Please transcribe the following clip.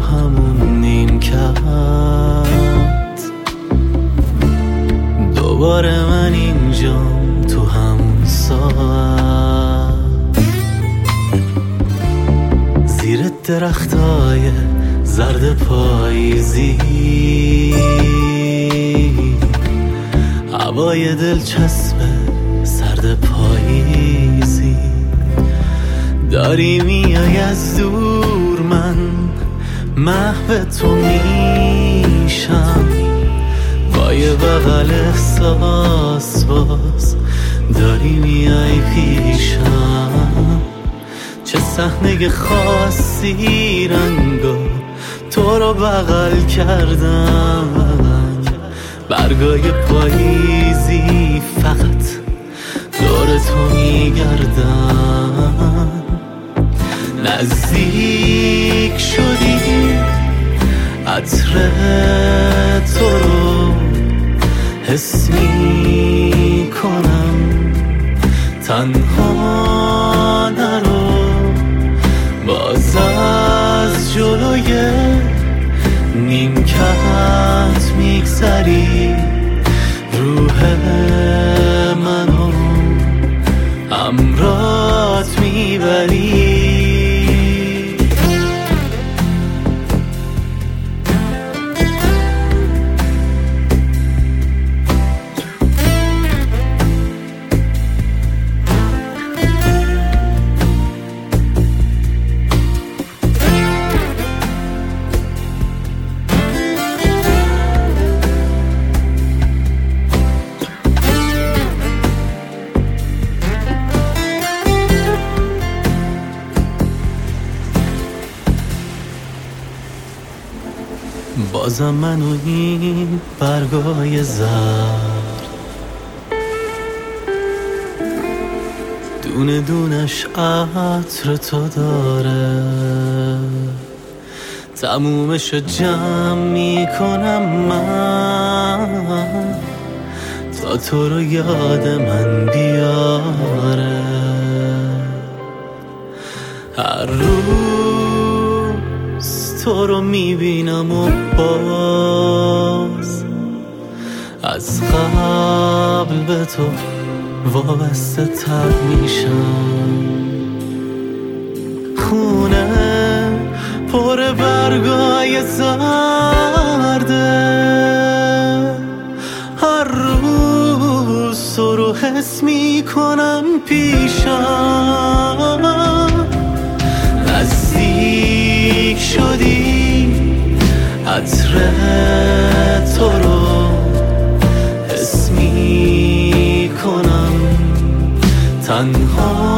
همون نیمکت، دوباره من اینجام تو همون ساعت، زیر درختای زرد پاییزی، هوای دلچسب سرد پاییزی، داری میای از دور، من محو تو میشم، با یه بغل احساس باز داری میای پیشم، چه صحنه خاصی رنگا تو رو بغل کردم، برگای پاییزی فقط دور تو میگردم، نزدیک شدی عطر تو رو حس میکنم، تنها نرو، باز از جلوی نیمکت میگذری، روح منو همراهت میبری. بازم من و این برگای زرد، دونه دونش عطر تو داره، تمومشو جمع میکنم من تا تو رو یاد من بیاره، هر روز تو رو میبینم و باز از قبل به تو وابسته تر میشم، خونه پر برگای زرده، هر روز تو رو حس میکنم پیشم، نزدیک شدی عطر تو رو حس میکنم، تنها